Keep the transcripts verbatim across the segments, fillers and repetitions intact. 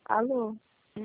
Alô?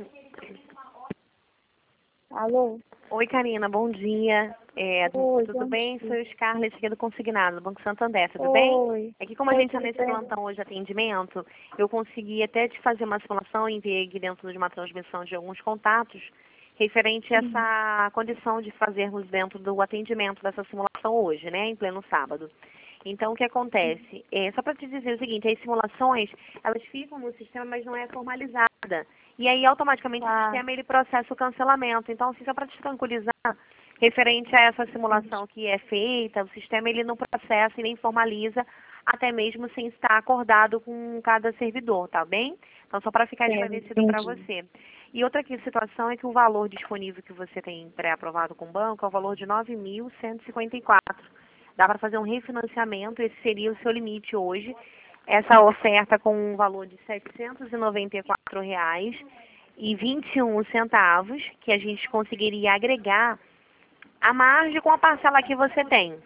Alô? Oi, Karina, bom dia. É, Oi, tudo bom bem? dia. Sou Scarlett aqui do Consignado, do Banco Santander, tudo bem? Oi. É que como a Oi, gente está tudo nesse bem? plantão hoje de atendimento, eu consegui até te fazer uma simulação e enviei aqui dentro de uma transmissão de alguns contatos referente a Sim. essa condição de fazermos dentro do atendimento dessa simulação hoje, né, em pleno sábado. Então, o que acontece? É, só para te dizer o seguinte, as simulações, elas ficam no sistema, mas não é formalizada. E aí, automaticamente, o Ah, sistema, ele processa o cancelamento. Então, assim, só para te tranquilizar, referente a essa simulação que é feita, o sistema, ele não processa e nem formaliza, até mesmo sem estar acordado com cada servidor, tá bem? Então, só para ficar sim, esclarecido para entendi. você. E outra aqui, situação é que o valor disponível que você tem pré-aprovado com o banco é o valor de nove mil cento e cinquenta e quatro. Dá para fazer um refinanciamento, esse seria o seu limite hoje. Essa oferta com um valor de setecentos e noventa e quatro reais e vinte e um centavos, que a gente conseguiria agregar a margem com a parcela que você tem.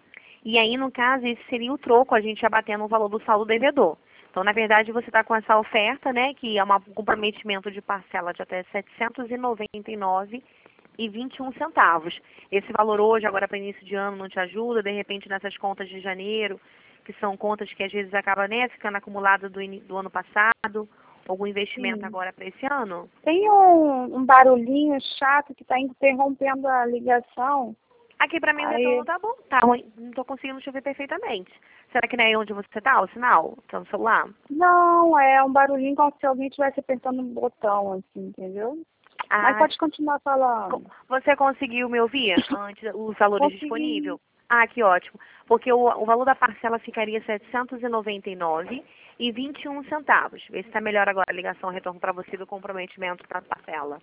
E aí, no caso, esse seria o troco, a gente abatendo o valor do saldo devedor. Então, na verdade, você está com essa oferta, né, que é um comprometimento de parcela de até setecentos e noventa e nove reais e vinte e um centavos. Esse valor hoje, agora para início de ano, não te ajuda, de repente nessas contas de janeiro, que são contas que às vezes acabam, né, ficando acumuladas do, ini- do ano passado, algum investimento Sim. agora para esse ano? Tem um, um barulhinho chato que está interrompendo a ligação. Aqui para mim o retorno Aí, tá bom, tá ruim, não estou conseguindo te ouvir perfeitamente. Será que não é aí onde você está, o sinal? Tá no celular? não, é um barulhinho como se alguém estivesse apertando um botão, assim, entendeu? Mas Ah, pode continuar co- falando. você conseguiu me ouvir antes os valores Consegui. disponíveis? Ah, que ótimo. Porque o, o valor da parcela ficaria setecentos e noventa e nove reais e vinte e um centavos. Vê se está melhor agora a ligação, o retorno para você do comprometimento da parcela.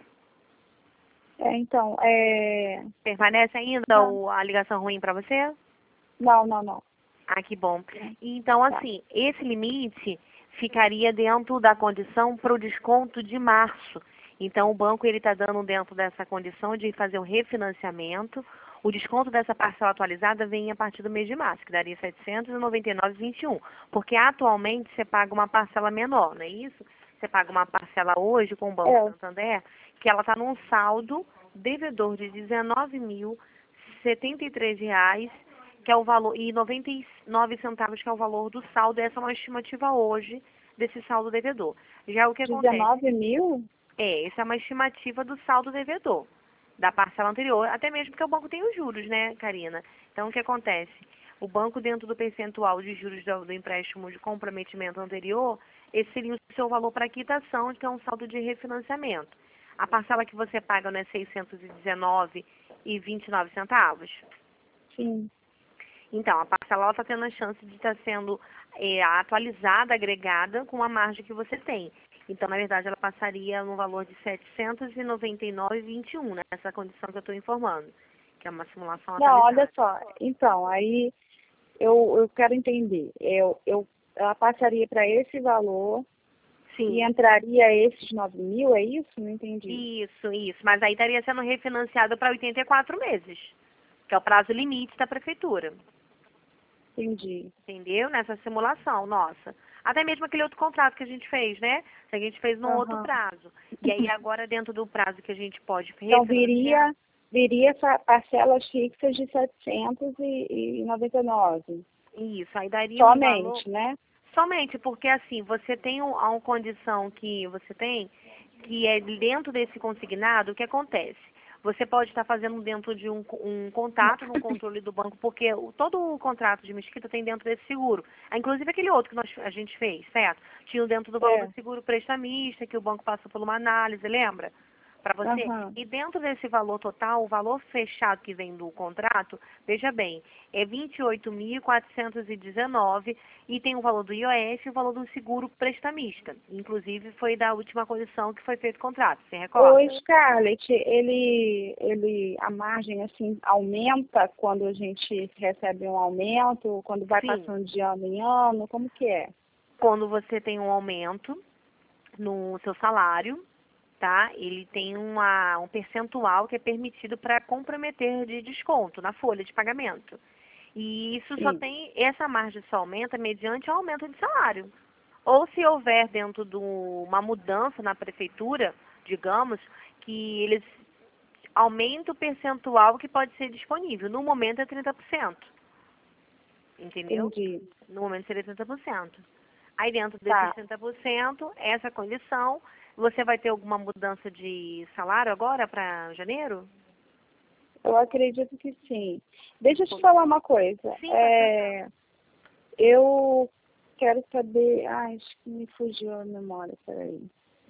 É, então, é... Permanece ainda Não, o- a ligação ruim para você? não, não, não. Ah, que bom. Então, Tá. assim, esse limite ficaria dentro da condição para o desconto de março. Então, o banco ele está dando dentro dessa condição de fazer um refinanciamento. O desconto dessa parcela atualizada vem a partir do mês de março, que daria setecentos e noventa e nove reais e vinte e um. Porque atualmente você paga uma parcela menor, não é isso? Você paga uma parcela hoje com o Banco É, Santander, que ela está num saldo devedor de dezenove mil e setenta e três reais que é o valor, e noventa e nove centavos, que é o valor do saldo. Essa é uma estimativa hoje desse saldo devedor. Já o que acontece? dezenove mil? É, essa é uma estimativa do saldo devedor, da parcela anterior, até mesmo porque o banco tem os juros, né, Karina? Então, o que acontece? O banco, dentro do percentual de juros do, do empréstimo de comprometimento anterior, esse seria o seu valor para quitação, que é um saldo de refinanciamento. A parcela que você paga não é seiscentos e dezenove reais e vinte e nove centavos? Sim. Então, a parcela está tendo a chance de estar sendo é, atualizada, agregada com a margem que você tem. Então, na verdade, ela passaria no valor de setecentos e noventa e nove reais e vinte e um, nessa condição que eu estou informando, que é uma simulação Não, olha atualizada. só. Então, aí eu, eu quero entender. Eu, eu, ela passaria para esse valor e Sim, entraria esses nove mil, é isso? Não entendi. isso, isso. Mas aí estaria sendo refinanciado para oitenta e quatro meses, que é o prazo limite da prefeitura. Entendi. Entendeu? Nessa simulação, nossa. Até mesmo aquele outro contrato que a gente fez, né? Que a gente fez num outro Aham. prazo. E aí agora, dentro do prazo que a gente pode Então, refinanciar, viria, viria essa parcelas fixas de setecentos e noventa e nove. isso, aí daria um valor Somente, né? somente porque assim, você tem um- uma condição que você tem, que é dentro desse consignado, o que acontece? Você pode estar fazendo dentro de um, co- um contato no controle do banco, porque o- todo o contrato de mesquita tem dentro desse seguro. Ah, inclusive aquele outro que nós, a gente fez, certo? Tinha dentro do valor do É. seguro prestamista, que o banco passou por uma análise, lembra? Para você. Aham. E dentro desse valor total, o valor fechado que vem do contrato, veja bem, é vinte e oito mil quatrocentos e dezenove e tem o valor do I O F e o valor do seguro prestamista. Inclusive foi da última condição que foi feito o contrato, você Oi, recorda? Scarlett, ele, ele, a margem, assim, aumenta quando a gente recebe um aumento, quando vai Sim. passando de ano em ano, como que é? Quando você tem um aumento no seu salário, tá? Ele tem uma, um percentual que é permitido para comprometer de desconto na folha de pagamento. E isso só Sim. tem, essa margem só aumenta mediante o aumento de salário. Ou se houver dentro de uma mudança na prefeitura, digamos, que eles aumentam o percentual que pode ser disponível. No momento é trinta por cento. Entendeu? Entendi. No momento seria trinta por cento. Aí dentro desses Tá. trinta por cento, essa condição, você vai ter alguma mudança de salário agora para janeiro? Eu acredito que sim. Deixa eu te falar uma coisa. Sim, É, eu quero saber... Ai, acho que me fugiu a memória, peraí.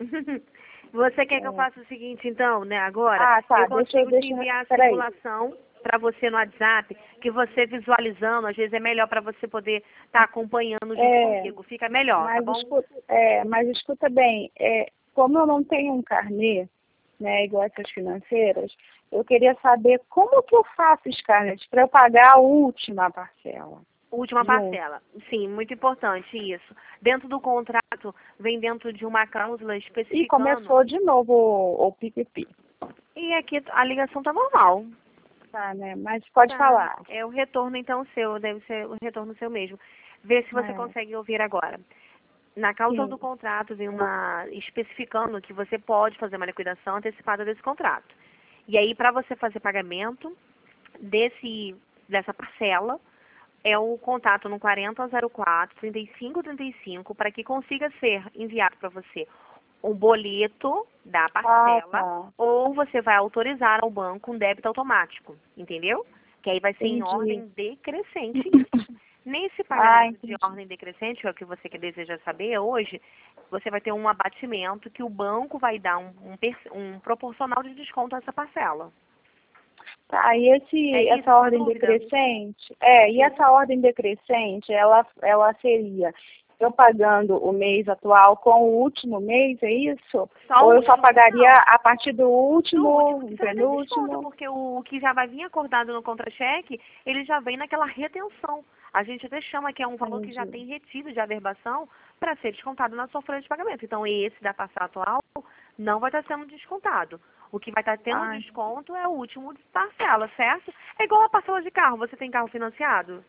Você quer que eu É. faça o seguinte, então, né, agora? Ah, tá. Eu Deixa eu... consigo te Deixa, enviar a peraí. simulação para você no WhatsApp, que você visualizando, às vezes é melhor para você poder estar acompanhando junto É, comigo. Fica melhor, tá mas, bom? escuta, é, mas escuta bem, é, como eu não tenho um carnê, né, igual essas financeiras, eu queria saber como que eu faço os carnês para eu pagar a última parcela. Última Junto. parcela. Sim, muito importante isso. Dentro do contrato, vem dentro de uma cláusula E especificando. começou de novo o, o P P P. E aqui a ligação tá normal. Tá, né? Mas pode Tá. falar. É o retorno, então, seu. Deve ser o retorno seu mesmo. Vê se você É, consegue ouvir agora. Na cláusula sim. do contrato, vem uma especificando que você pode fazer uma liquidação antecipada desse contrato. E aí, para você fazer pagamento desse, dessa parcela, é o contato no quarenta zero quatro, trinta e cinco trinta e cinco, para que consiga ser enviado para você um boleto da Ah, parcela, tá. ou você vai autorizar ao banco um débito automático, entendeu? Que aí vai ser em Entendi. ordem decrescente isso. Nesse Ah, pagamento de entendi. ordem decrescente, que é o que você que deseja saber hoje, você vai ter um abatimento que o banco vai dar um, um, per- um proporcional de desconto a essa parcela. Tá, e esse, É isso, essa sua ordem dúvida? decrescente, é, e essa ordem decrescente, ela, ela seria eu pagando o mês atual com o último mês, é isso? Só Ou o eu só último, pagaria não. a partir do No último, último do que você vai ter desconto, penúltimo? porque o, o que já vai vir acordado no contra-cheque, ele já vem naquela retenção. A gente até chama que é um valor que já Entendi. tem retido de averbação para ser descontado na sua folha de pagamento. Então, esse da parcela atual não vai estar sendo descontado. O que vai estar tendo Ai, desconto é o último de parcela, certo? É igual a parcela de carro. Você tem carro financiado?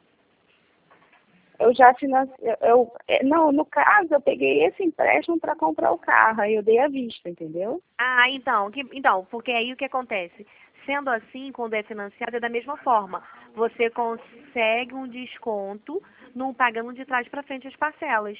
eu já financei, eu, é, não, no caso, eu peguei esse empréstimo para comprar o carro, aí eu dei à vista, entendeu? Ah, então, que, então, porque aí o que acontece? Sendo assim, quando é financiado, é da mesma forma. Você consegue um desconto no pagando de trás para frente as parcelas.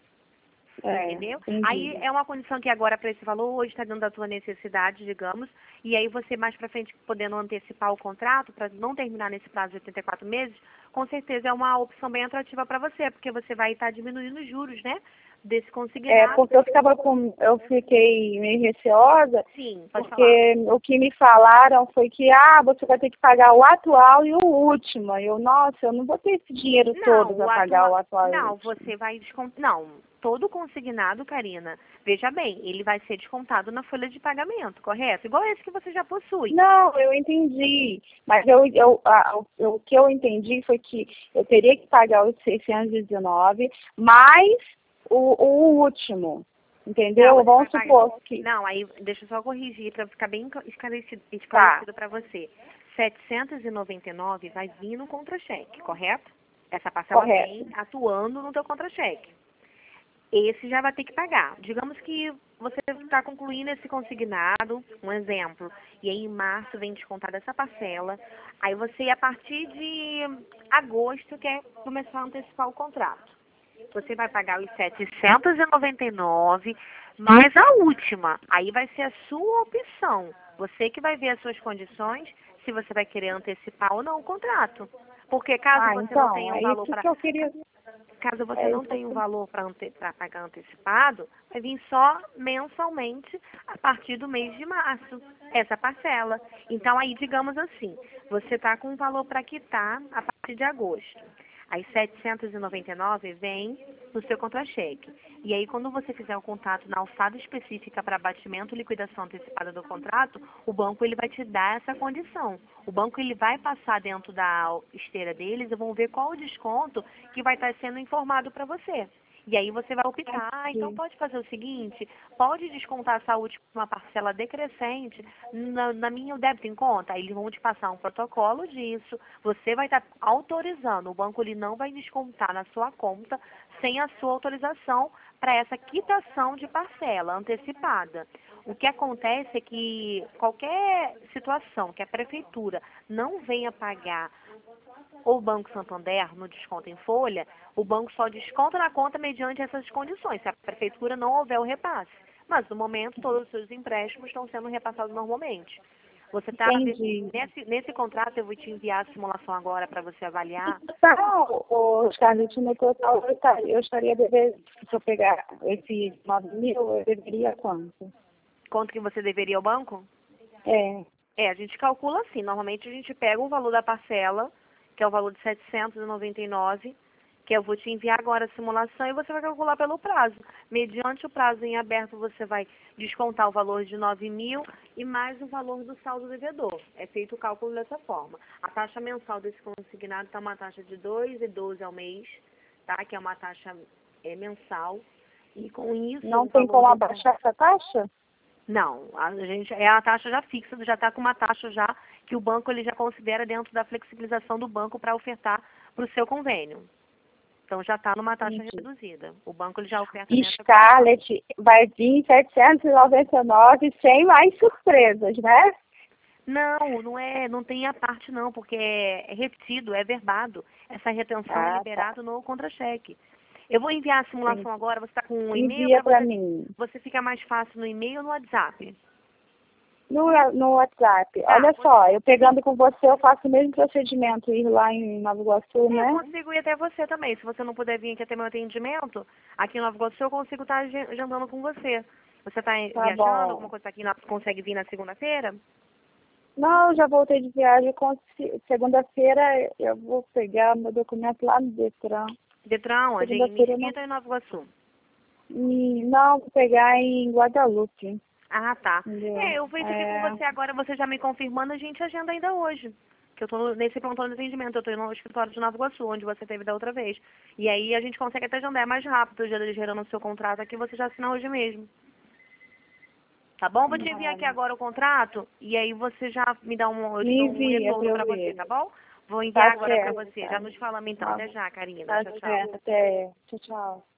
É, Entendeu? Aí entendi. é uma condição que agora para esse valor hoje está dentro da tua necessidade, digamos, e aí você mais para frente podendo antecipar o contrato para não terminar nesse prazo de oitenta e quatro meses, com certeza é uma opção bem atrativa para você, porque você vai estar diminuindo os juros, né? Desse É, consignado. porque eu ficava com, eu fiquei meio receosa, Sim, pode falar. porque o que me falaram foi que, ah, você vai ter que pagar o atual e o último. Eu, nossa, eu não vou ter esse dinheiro todo Não, para o pagar o atua... atual e o não, último. você vai descontar. Não, todo consignado, Karina, veja bem, ele vai ser descontado na folha de pagamento, correto? Igual esse que você já possui. Não, eu entendi. Mas eu, eu, a, o, o que eu entendi foi que eu teria que pagar os seiscentos e dezenove mais o, o último. Entendeu? Não, você Vamos vai supor pagar. que. Não, aí deixa eu só corrigir para ficar bem esclarecido, Tá, esclarecido para você. setecentos e noventa e nove vai vir no contra-cheque, correto? Essa parcela correto. vem atuando no teu contra-cheque. Esse já vai ter que pagar. Digamos que você está concluindo esse consignado, um exemplo, e aí em março vem descontada essa parcela, aí você, a partir de agosto, quer começar a antecipar o contrato. Você vai pagar os setecentos e noventa e nove mais a última. Aí vai ser a sua opção. Você que vai ver as suas condições, se você vai querer antecipar ou não o contrato. Porque caso Ah, você não então, tenha um é valor isso para que eu queria. caso você É não isso que tenha um eu valor para ante pagar antecipado, vai vir só mensalmente a partir do mês de março, essa parcela. Então, aí, digamos assim, você está com um valor para quitar a partir de agosto. Aí, setecentos e noventa e nove vem no seu contra-cheque. E aí, quando você fizer o contato na alçada específica para abatimento e liquidação antecipada do contrato, o banco ele vai te dar essa condição. O banco ele vai passar dentro da esteira deles e vão ver qual o desconto que vai estar sendo informado para você. E aí você vai optar, ah, então entendi. pode fazer o seguinte, pode descontar essa última parcela decrescente na, na minha débito em conta. Aí eles vão te passar um protocolo disso, você vai estar autorizando, o banco ele não vai descontar na sua conta sem a sua autorização para essa quitação de parcela antecipada. O que acontece é que qualquer situação que a prefeitura não venha pagar ou o Banco Santander no desconto em folha, o banco só desconta na conta mediante essas condições, se a prefeitura não houver o repasse. Mas, no momento, todos os seus empréstimos estão sendo repassados normalmente. Você está nesse, nesse contrato, eu vou te enviar a simulação agora para você avaliar. Então, os Carlos, no total, eu estaria, eu estaria devendo, se eu pegar esse nove mil, eu deveria quanto? Quanto que você deveria ao banco? É. É, a gente calcula assim. Normalmente a gente pega o valor da parcela, que é o valor de setecentos e noventa e nove, que eu vou te enviar agora a simulação e você vai calcular pelo prazo. Mediante o prazo em aberto, você vai descontar o valor de nove mil e mais o valor do saldo devedor. É feito o cálculo dessa forma. A taxa mensal desse consignado está uma taxa de dois reais e doze centavos ao mês, tá? Que é uma taxa é, mensal. E com isso... Não tem como do... abaixar essa taxa? Não, a gente é a taxa já fixa, já está com uma taxa já que o banco ele já considera dentro da flexibilização do banco para ofertar para o seu convênio. Então já está numa taxa Entendi. reduzida. O banco ele já oferta E nessa Scarlett vai vir setecentos e noventa e nove sem mais surpresas, né? Não, não é, não tem a parte não, porque é repetido, é verbado. Essa retenção Ah, é tá. liberado no contra-cheque. Eu vou enviar a simulação Sim. agora, você está com um e-mail Envia para para você, mim. você fica mais fácil no e-mail ou no WhatsApp? No, no WhatsApp. Tá, Olha você- só, eu pegando com você, eu faço o mesmo procedimento, ir lá em Nova Iguaçu, Eu né? consigo ir até você também. Se você não puder vir aqui até meu atendimento, aqui em Nova Iguaçu, eu consigo estar agendando com você. Você está Tá viajando, alguma bom. coisa aqui, na- consegue vir na segunda-feira? Não, já voltei de viagem. com- Segunda-feira eu vou pegar meu documento lá no Detran. Detran, onde? Em Segunda-feira eu não... Mesquita ou em Nova Iguaçu? E, não, vou pegar em Guadalupe. Ah, tá. Entendeu? É, eu vejo aqui com É, você agora, você já me confirmando, a gente agenda ainda hoje. Que eu tô nesse prontuário de atendimento, eu tô no escritório de Nova Iguaçu, onde você teve da outra vez. E aí a gente consegue até agendar, é mais rápido, já gerando o seu contrato aqui, você já assina hoje mesmo. Tá bom? Vou te enviar aqui vale. agora o contrato, e aí você já me dá um, eu te Me dou um envia pra retorno eu pra você, ver. tá bom? Vou enviar Tá agora pra certo. você. Tá, Já nos falamos então. tá, Até já, Karina. tá Tchau, tchau. certo. Até. Tchau, tchau.